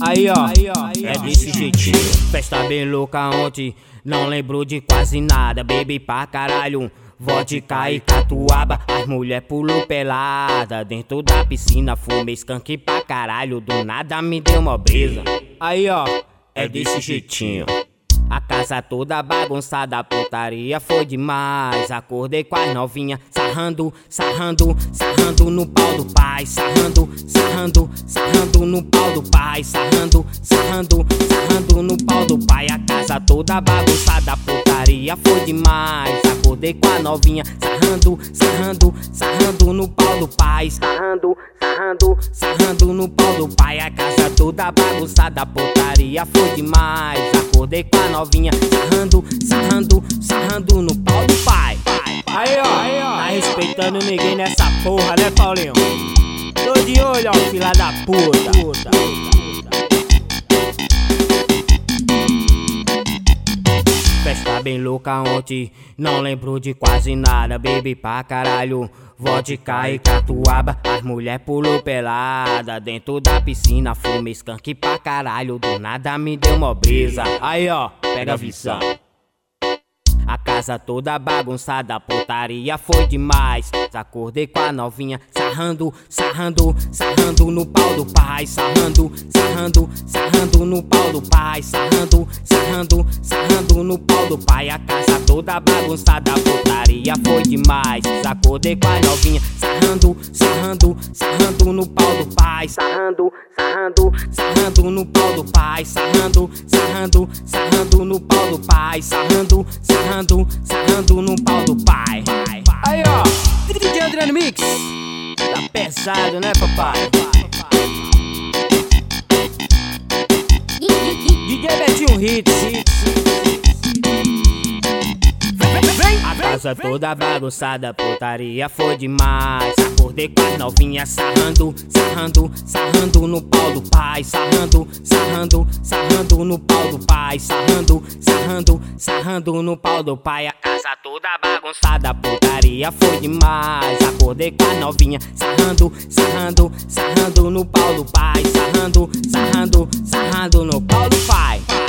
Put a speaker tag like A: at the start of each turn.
A: Aí ó, é desse jeitinho. Festa bem louca ontem, não lembro de quase nada. Bebi pra caralho, vodka e catuaba. As mulher pulou pelada dentro da piscina. Fumei skunk pra caralho, do nada me deu uma brisa. Aí ó, é desse jeitinho. A casa toda bagunçada, a putaria foi demais. Acordei com as novinhas, sarrando, sarrando, sarrando no pau do pai. Sarrando, sarrando, sarrando no pau do pai. Sarrando, sarrando, sarrando no pau do pai. A casa toda bagunçada, a putaria foi demais. Acordei com a novinha, sarrando, sarrando, sarrando no pau do pai. Sarrando, sarrando, sarrando no pau do pai. A casa toda bagunçada, a putaria foi demais. Acordei com a novinha, sarrando, sarrando, sarrando no pau do pai. Aí ó, tá respeitando ninguém nessa porra, né, Paulinho? Tô de olho, ó, filha da puta. Festa bem louca ontem, não lembro de quase nada. Bebi pra caralho, vodka e catuaba. As mulher pulou pelada dentro da piscina. Fumei skunk pra caralho, do nada me deu uma brisa. Aí ó, pega a visão. A casa toda bagunçada, a putaria foi demais. Acordei com a novinha, sarrando, sarrando, sarrando no pau do pai. Sarrando, sarrando, sarrando no pau do pai. Sarrando, sarrando, sarrando no pau do pai. A casa toda bagunçada, a putaria foi demais. Acordei com a novinha, sarrando, sarrando, sarrando no pau do pai. Sarrando, sarrando, sarrando no pau do pai. Sarrando, sarrando, sarrando no pau do pai. Sarrando, sarrando, sarrando no pau do pai. Aí ó, DJ André no Mix. Tá pesado, né, papai? DJ Betinho Hits. A casa toda bagunçada, putaria foi demais. Acordei com as novinhas, sarrando, sarrando, sarrando no pau do pai. Sarrando, sarrando, sarrando no pau do pai. Sarrando, sarrando, sarrando no pau do pai. A casa toda bagunçada, putaria foi demais. Acordei com as novinhas, sarrando, sarrando, sarrando no pau do pai. Sarrando, sarrando, sarrando no pau do pai.